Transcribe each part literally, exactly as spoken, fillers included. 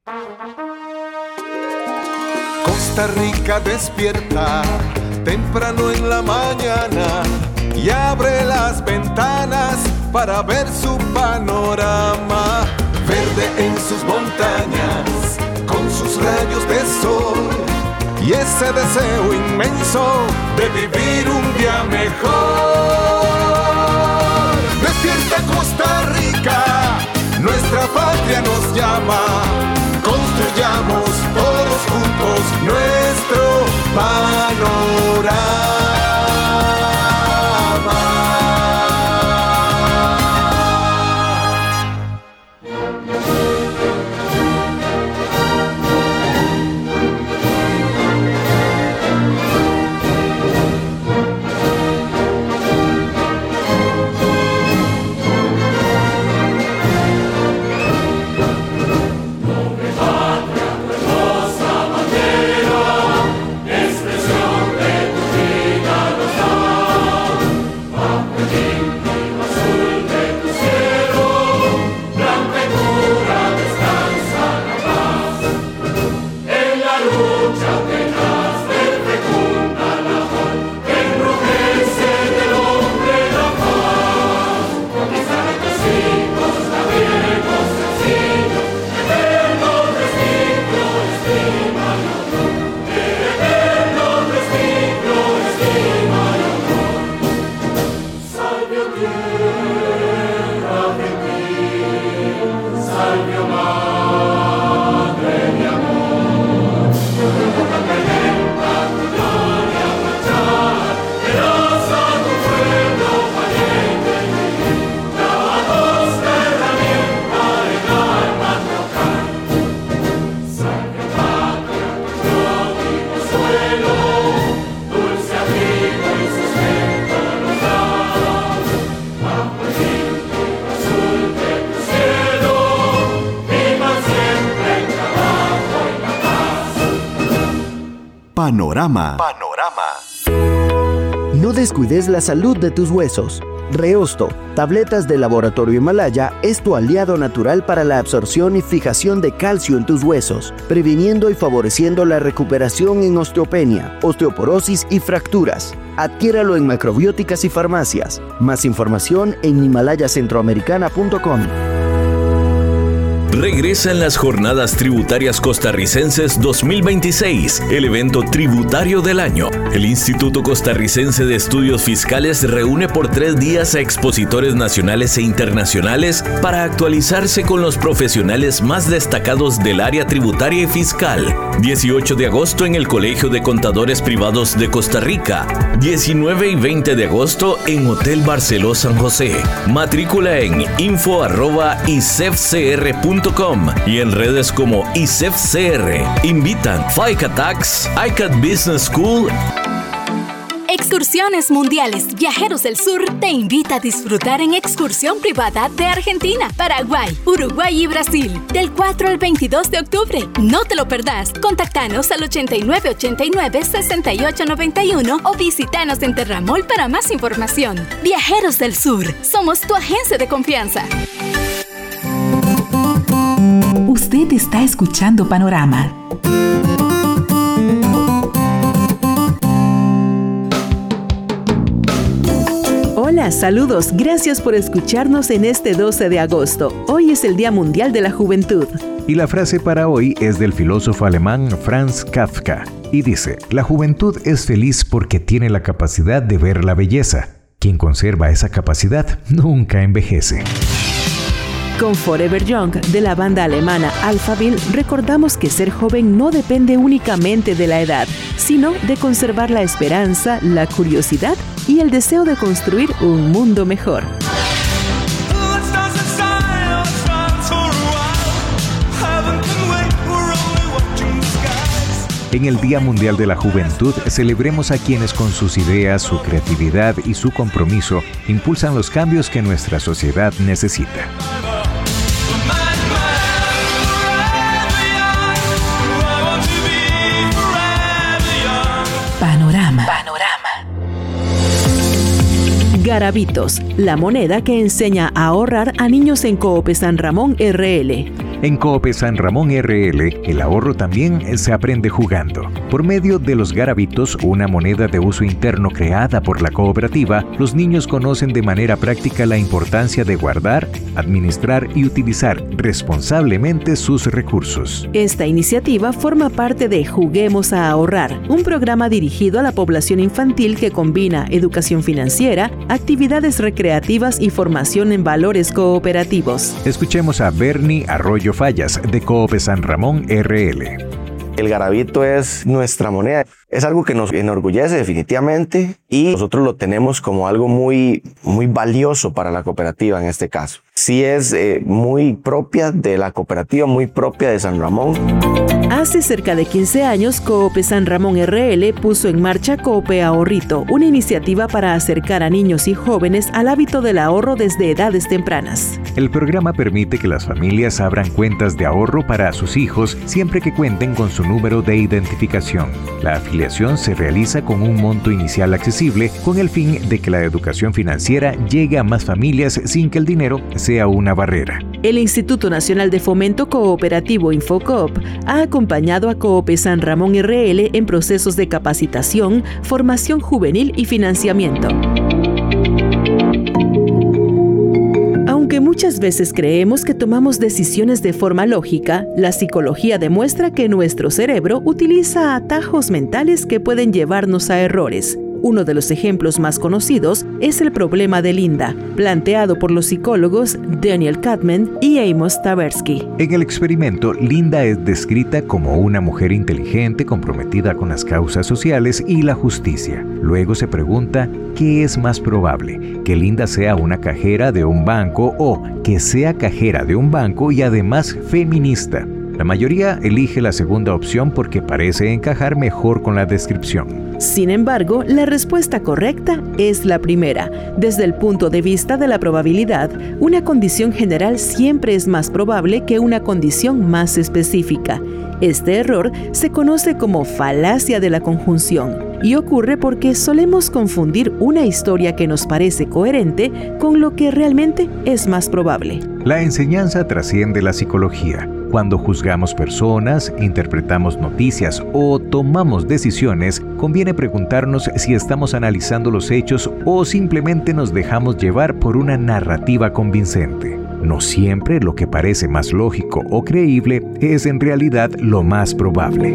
Costa Rica despierta temprano en la mañana y abre las ventanas para ver su panorama. Verde en sus montañas, con sus rayos de sol y ese deseo inmenso de vivir un día mejor. Despierta Costa Rica, nuestra patria nos llama. Construyamos todos juntos nuestro panorama. Panorama. Panorama. No descuides la salud de tus huesos. Reosto, tabletas de Laboratorio Himalaya, es tu aliado natural para la absorción y fijación de calcio en tus huesos, previniendo y favoreciendo la recuperación en osteopenia, osteoporosis y fracturas. Adquiéralo en macrobióticas y farmacias. Más información en himalaya centroamericana punto com. Regresan las Jornadas Tributarias Costarricenses dos mil veintiséis, el evento tributario del año. El Instituto Costarricense de Estudios Fiscales reúne por tres días a expositores nacionales e internacionales para actualizarse con los profesionales más destacados del área tributaria y fiscal. dieciocho de agosto en el Colegio de Contadores Privados de Costa Rica. diecinueve y veinte de agosto en Hotel Barceló San José. Matrícula en info arroba isefcr punto com y en redes como isefcr. Invitan FICA Tax, I C A T Business School. Excursiones Mundiales Viajeros del Sur te invita a disfrutar en excursión privada de Argentina, Paraguay, Uruguay y Brasil del cuatro al veintidós de octubre. No te lo perdás. Contactanos al ochenta y nueve ochenta y nueve sesenta y ocho noventa y uno o visítanos en Terramol para más información. Viajeros del Sur, somos tu agencia de confianza. Usted está escuchando Panorama. Hola, saludos. Gracias por escucharnos en este doce de agosto. Hoy es el Día Mundial de la Juventud. Y la frase para hoy es del filósofo alemán Franz Kafka. Y dice, la juventud es feliz porque tiene la capacidad de ver la belleza. Quien conserva esa capacidad nunca envejece. Con Forever Young, de la banda alemana Alphaville, recordamos que ser joven no depende únicamente de la edad, sino de conservar la esperanza, la curiosidad y el deseo de construir un mundo mejor. En el Día Mundial de la Juventud, celebremos a quienes con sus ideas, su creatividad y su compromiso impulsan los cambios que nuestra sociedad necesita. Panorama. Panorama. Garabitos, la moneda que enseña a ahorrar a niños en Coop San Ramón R L. En Coop San Ramón R L, el ahorro también se aprende jugando. Por medio de los garabitos, una moneda de uso interno creada por la cooperativa, los niños conocen de manera práctica la importancia de guardar, administrar y utilizar responsablemente sus recursos. Esta iniciativa forma parte de Juguemos a Ahorrar, un programa dirigido a la población infantil que combina educación financiera, actividades recreativas y formación en valores cooperativos. Escuchemos a Bernie Arroyo Fallas, de Coop San Ramón R L. El garabito es nuestra moneda. Es algo que nos enorgullece definitivamente y nosotros lo tenemos como algo muy, muy valioso para la cooperativa en este caso. Sí es eh, muy propia de la cooperativa, muy propia de San Ramón. Hace cerca de quince años, Coop San Ramón R L puso en marcha Coop Ahorrito, una iniciativa para acercar a niños y jóvenes al hábito del ahorro desde edades tempranas. El programa permite que las familias abran cuentas de ahorro para sus hijos siempre que cuenten con su número de identificación. La afiliación se realiza con un monto inicial accesible con el fin de que la educación financiera llegue a más familias sin que el dinero sea una barrera. El Instituto Nacional de Fomento Cooperativo Infocoop ha acompañado a Coop San Ramón R L en procesos de capacitación, formación juvenil y financiamiento. Aunque muchas veces creemos que tomamos decisiones de forma lógica, la psicología demuestra que nuestro cerebro utiliza atajos mentales que pueden llevarnos a errores. Uno de los ejemplos más conocidos es el problema de Linda, planteado por los psicólogos Daniel Kahneman y Amos Tversky. En el experimento, Linda es descrita como una mujer inteligente comprometida con las causas sociales y la justicia. Luego se pregunta qué es más probable, que Linda sea una cajera de un banco o que sea cajera de un banco y además feminista. La mayoría elige la segunda opción porque parece encajar mejor con la descripción. Sin embargo, la respuesta correcta es la primera. Desde el punto de vista de la probabilidad, una condición general siempre es más probable que una condición más específica. Este error se conoce como falacia de la conjunción y ocurre porque solemos confundir una historia que nos parece coherente con lo que realmente es más probable. La enseñanza trasciende la psicología. Cuando juzgamos personas, interpretamos noticias o tomamos decisiones, conviene preguntarnos si estamos analizando los hechos o simplemente nos dejamos llevar por una narrativa convincente. No siempre lo que parece más lógico o creíble es en realidad lo más probable.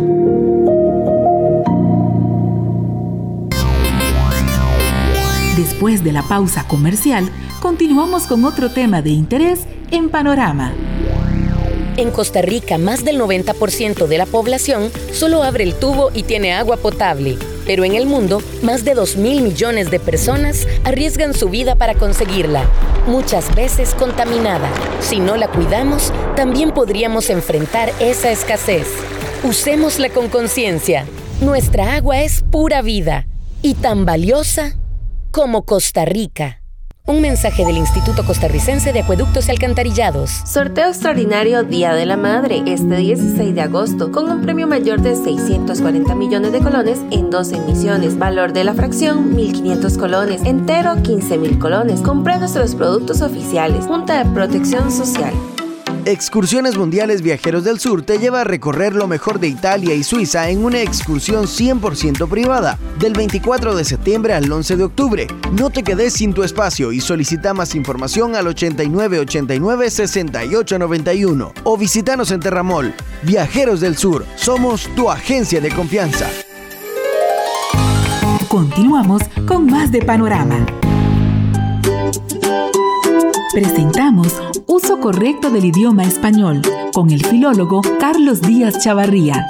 Después de la pausa comercial, continuamos con otro tema de interés en Panorama. En Costa Rica, más del noventa por ciento de la población solo abre el tubo y tiene agua potable. Pero en el mundo, más de dos mil millones de personas arriesgan su vida para conseguirla, muchas veces contaminada. Si no la cuidamos, también podríamos enfrentar esa escasez. Usémosla con conciencia. Nuestra agua es pura vida y tan valiosa como Costa Rica. Un mensaje del Instituto Costarricense de Acueductos y Alcantarillados. Sorteo extraordinario Día de la Madre, este dieciséis de agosto, con un premio mayor de seiscientos cuarenta millones de colones en dos emisiones. Valor de la fracción, mil quinientos colones. Entero, quince mil colones. Compra nuestros productos oficiales. Junta de Protección Social. Excursiones Mundiales Viajeros del Sur te lleva a recorrer lo mejor de Italia y Suiza en una excursión cien por ciento privada, del veinticuatro de septiembre al once de octubre. No te quedes sin tu espacio y solicita más información al ochenta y nueve ochenta y nueve sesenta y ocho noventa y uno o visítanos en Terramol. Viajeros del Sur, somos tu agencia de confianza. Continuamos con más de Panorama. Presentamos Uso Correcto del Idioma Español con el filólogo Carlos Díaz Chavarría.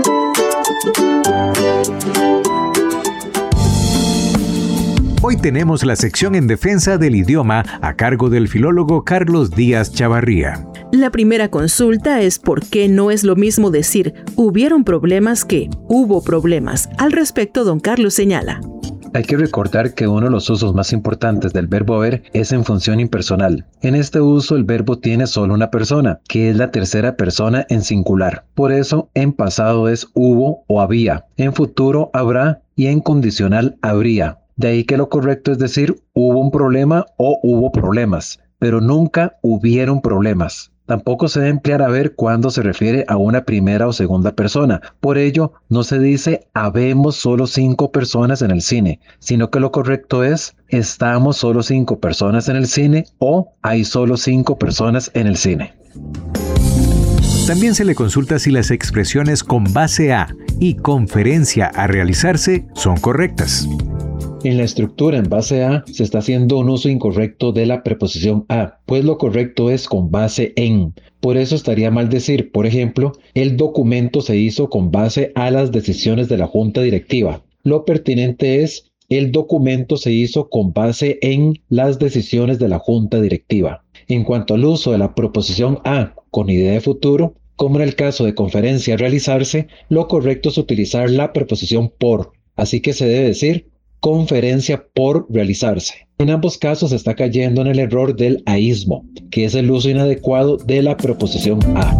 Hoy tenemos la sección en defensa del idioma a cargo del filólogo Carlos Díaz Chavarría. La primera consulta es por qué no es lo mismo decir hubieron problemas que hubo problemas. Al respecto, don Carlos señala. Hay que recordar que uno de los usos más importantes del verbo haber es en función impersonal. En este uso el verbo tiene solo una persona, que es la tercera persona en singular. Por eso en pasado es hubo o había, en futuro habrá y en condicional habría. De ahí que lo correcto es decir hubo un problema o hubo problemas, pero nunca hubieron problemas. Tampoco se debe emplear haber cuando se refiere a una primera o segunda persona. Por ello, no se dice habemos solo cinco personas en el cine, sino que lo correcto es estamos solo cinco personas en el cine o hay solo cinco personas en el cine. También se le consulta si las expresiones con base a y conferencia a realizarse son correctas. En la estructura en base a se está haciendo un uso incorrecto de la preposición a, pues lo correcto es con base en. Por eso estaría mal decir, por ejemplo, el documento se hizo con base a las decisiones de la junta directiva. Lo pertinente es el documento se hizo con base en las decisiones de la junta directiva. En cuanto al uso de la proposición a con idea de futuro, como en el caso de conferencia a realizarse, lo correcto es utilizar la preposición por, así que se debe decir conferencia por realizarse. En ambos casos se está cayendo en el error del aísmo, que es el uso inadecuado de la preposición a.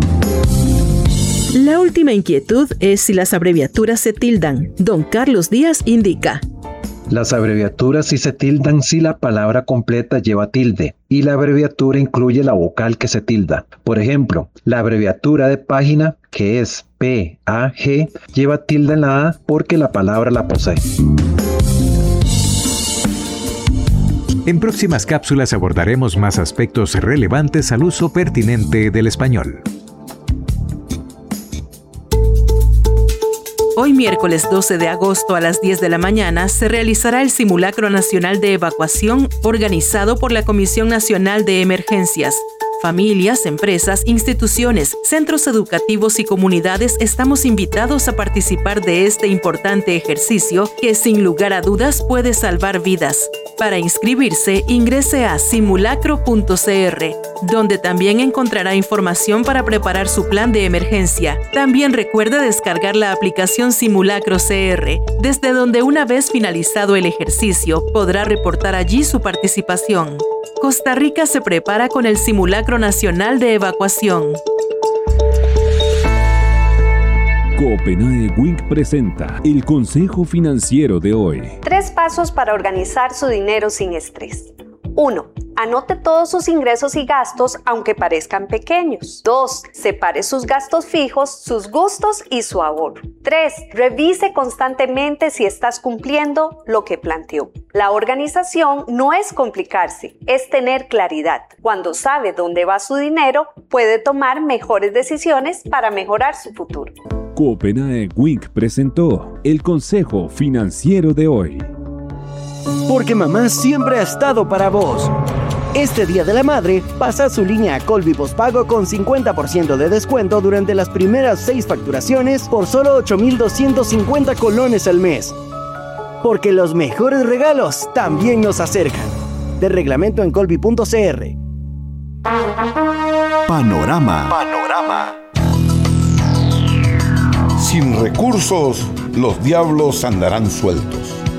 La última inquietud es si las abreviaturas se tildan. Don Carlos Díaz indica: las abreviaturas sí se tildan si la palabra completa lleva tilde y la abreviatura incluye la vocal que se tilda. Por ejemplo, la abreviatura de página, que es P A G, lleva tilde en la A porque la palabra la posee. En próximas cápsulas abordaremos más aspectos relevantes al uso pertinente del español. Hoy miércoles doce de agosto a las diez de la mañana se realizará el Simulacro Nacional de Evacuación organizado por la Comisión Nacional de Emergencias. Familias, empresas, instituciones, centros educativos y comunidades estamos invitados a participar de este importante ejercicio que sin lugar a dudas puede salvar vidas. Para inscribirse, ingrese a simulacro punto c r, donde también encontrará información para preparar su plan de emergencia. También recuerde descargar la aplicación Simulacro C R, desde donde una vez finalizado el ejercicio podrá reportar allí su participación. Costa Rica se prepara con el Simulacro Nacional de Evacuación. Copenhague Wink presenta el consejo financiero de hoy. Tres pasos para organizar su dinero sin estrés. uno. Anote todos sus ingresos y gastos aunque parezcan pequeños. dos. Separe sus gastos fijos, sus gustos y su ahorro. tres. Revise constantemente si estás cumpliendo lo que planteó. La organización no es complicarse, es tener claridad. Cuando sabe dónde va su dinero, puede tomar mejores decisiones para mejorar su futuro. Copenhague Wink presentó el consejo financiero de hoy. Porque mamá siempre ha estado para vos. Este Día de la Madre, pasa su línea a Colby Postpago con cincuenta por ciento de descuento durante las primeras seis facturaciones por solo ocho mil doscientos cincuenta colones al mes. Porque los mejores regalos también nos acercan. De reglamento en colby punto c r. Panorama. Panorama. Sin recursos, los diablos andarán sueltos.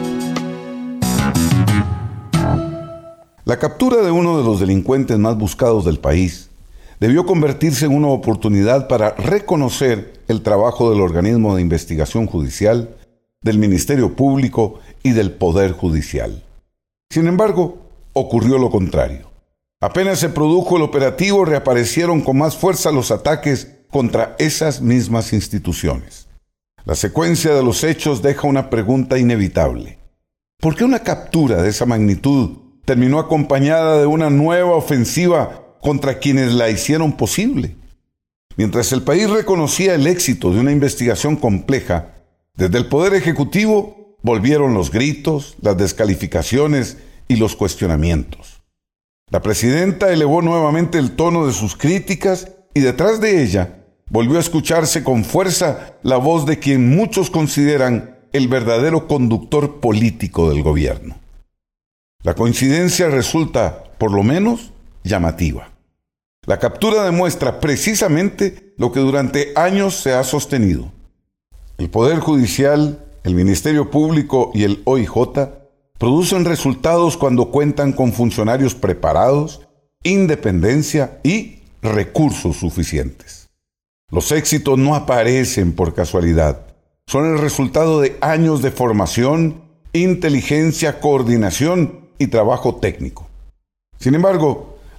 La captura de uno de los delincuentes más buscados del país debió convertirse en una oportunidad para reconocer el trabajo del organismo de investigación judicial, del Ministerio Público y del Poder Judicial. Sin embargo, ocurrió lo contrario. Apenas se produjo el operativo, reaparecieron con más fuerza los ataques contra esas mismas instituciones. La secuencia de los hechos deja una pregunta inevitable. ¿Por qué una captura de esa magnitud terminó acompañada de una nueva ofensiva contra quienes la hicieron posible? Mientras el país reconocía el éxito de una investigación compleja, desde el Poder Ejecutivo volvieron los gritos, las descalificaciones y los cuestionamientos. La presidenta elevó nuevamente el tono de sus críticas y detrás de ella volvió a escucharse con fuerza la voz de quien muchos consideran el verdadero conductor político del gobierno. La coincidencia resulta, por lo menos, llamativa. La captura demuestra precisamente lo que durante años se ha sostenido. El Poder Judicial, el Ministerio Público y el O I J producen resultados cuando cuentan con funcionarios preparados, independencia y recursos suficientes. Los éxitos no aparecen por casualidad. Son el resultado de años de formación, inteligencia, coordinación y trabajo técnico. Sin embargo,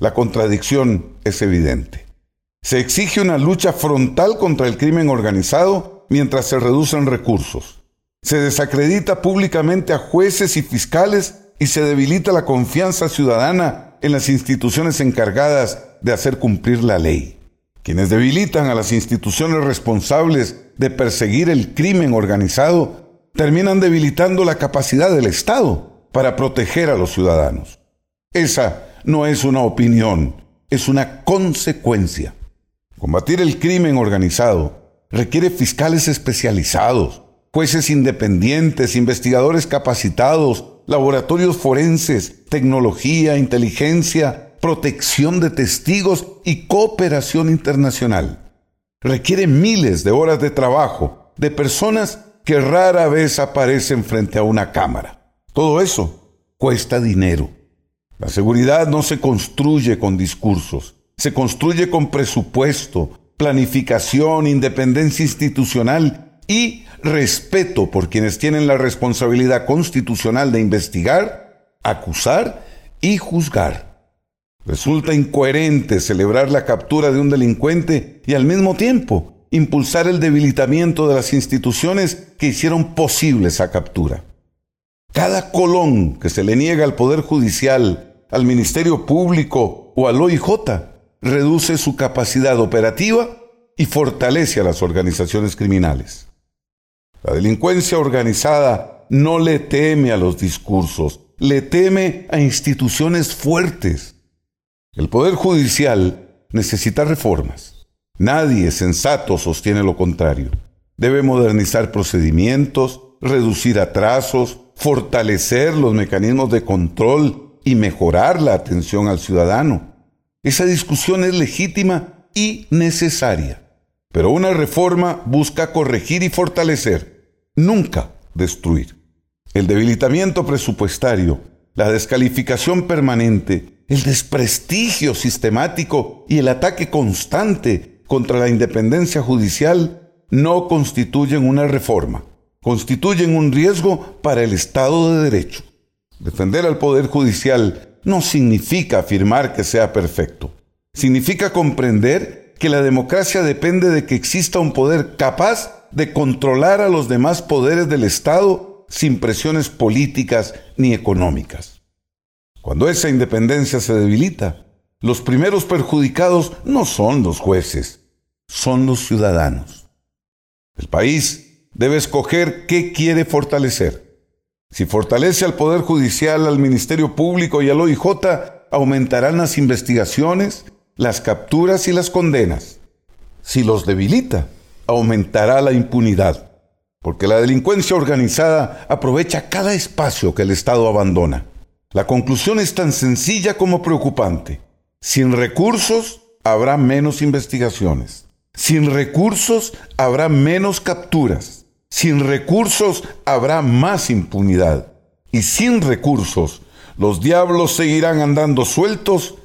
La contradicción es evidente. Se exige una lucha frontal contra el crimen organizado mientras se reducen recursos. Se desacredita públicamente a jueces y fiscales y se debilita la confianza ciudadana en las instituciones encargadas de hacer cumplir la ley. Quienes debilitan a las instituciones responsables de perseguir el crimen organizado terminan debilitando la capacidad del Estado para proteger a los ciudadanos. Esa no es una opinión, es una consecuencia. Combatir el crimen organizado requiere fiscales especializados, jueces independientes, investigadores capacitados, laboratorios forenses, tecnología, inteligencia, protección de testigos y cooperación internacional. Requiere miles de horas de trabajo de personas que rara vez aparecen frente a una cámara. Todo eso cuesta dinero. La seguridad no se construye con discursos, se construye con presupuesto, planificación, independencia institucional y respeto por quienes tienen la responsabilidad constitucional de investigar, acusar y juzgar. Resulta incoherente celebrar la captura de un delincuente y al mismo tiempo impulsar el debilitamiento de las instituciones que hicieron posible esa captura. Cada colón que se le niega al Poder Judicial, al Ministerio Público o al O I J reduce su capacidad operativa y fortalece a las organizaciones criminales. La delincuencia organizada no le teme a los discursos, le teme a instituciones fuertes. El Poder Judicial necesita reformas. Nadie sensato sostiene lo contrario. Debe modernizar procedimientos, reducir atrasos, fortalecer los mecanismos de control y mejorar la atención al ciudadano. Esa discusión es legítima y necesaria. Pero una reforma busca corregir y fortalecer, nunca destruir. El debilitamiento presupuestario, la descalificación permanente, el desprestigio sistemático y el ataque constante contra la independencia judicial no constituyen una reforma, constituyen un riesgo para el Estado de Derecho. Defender al Poder Judicial no significa afirmar que sea perfecto. Significa comprender que la democracia depende de que exista un poder capaz de controlar a los demás poderes del Estado sin presiones políticas ni económicas. Cuando esa independencia se debilita, los primeros perjudicados no son los jueces, son los ciudadanos. El país debe escoger qué quiere fortalecer. Si fortalece al Poder Judicial, al Ministerio Público y al O I J, aumentarán las investigaciones, las capturas y las condenas. Si los debilita, aumentará la impunidad, porque la delincuencia organizada aprovecha cada espacio que el Estado abandona. La conclusión es tan sencilla como preocupante. Sin recursos, habrá menos investigaciones. Sin recursos, habrá menos capturas. Sin recursos, habrá más impunidad. Y sin recursos, los diablos seguirán andando sueltos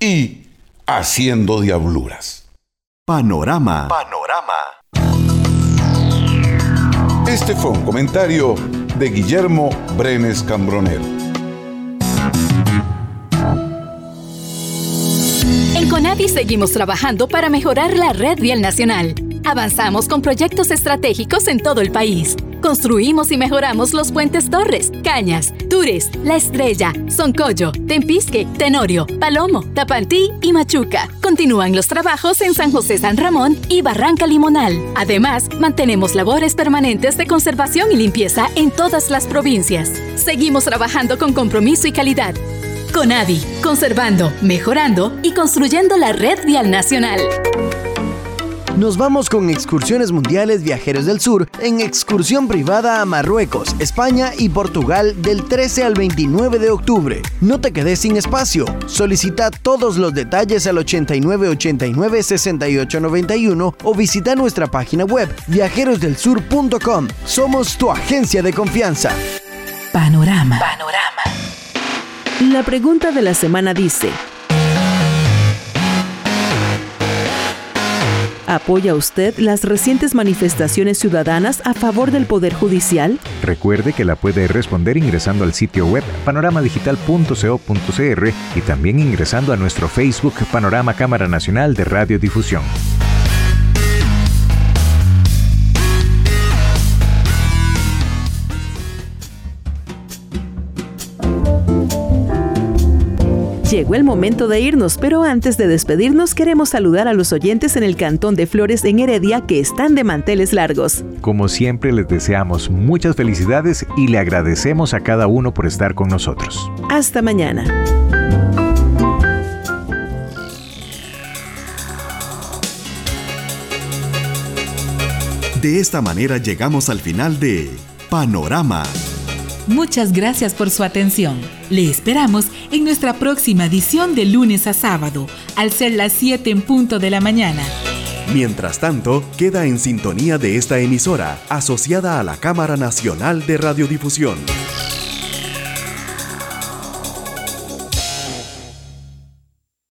y haciendo diabluras. Panorama. Panorama. Este fue un comentario de Guillermo Brenes Cambronero. En CONAVI seguimos trabajando para mejorar la red vial nacional. Avanzamos con proyectos estratégicos en todo el país. Construimos y mejoramos los puentes Torres, Cañas, Tures, La Estrella, Soncoyo, Tempisque, Tenorio, Palomo, Tapantí y Machuca. Continúan los trabajos en San José San Ramón y Barranca Limonal. Además, mantenemos labores permanentes de conservación y limpieza en todas las provincias. Seguimos trabajando con compromiso y calidad. CONAVI, conservando, mejorando y construyendo la red vial nacional. Nos vamos con Excursiones Mundiales Viajeros del Sur en excursión privada a Marruecos, España y Portugal del trece al veintinueve de octubre. No te quedes sin espacio. Solicita todos los detalles al ochenta y nueve ochenta y nueve sesenta y ocho noventa y uno o visita nuestra página web viajeros del sur punto com. Somos tu agencia de confianza. Panorama. Panorama. La pregunta de la semana dice: ¿Apoya usted las recientes manifestaciones ciudadanas a favor del Poder Judicial? Recuerde que la puede responder ingresando al sitio web panorama digital punto co punto cr y también ingresando a nuestro Facebook Panorama Cámara Nacional de Radiodifusión. Llegó el momento de irnos, pero antes de despedirnos queremos saludar a los oyentes en el Cantón de Flores en Heredia que están de manteles largos. Como siempre les deseamos muchas felicidades y le agradecemos a cada uno por estar con nosotros. Hasta mañana. De esta manera llegamos al final de Panorama. Muchas gracias por su atención. Le esperamos en nuestra próxima edición de lunes a sábado, al ser las siete en punto de la mañana. Mientras tanto, queda en sintonía de esta emisora, asociada a la Cámara Nacional de Radiodifusión.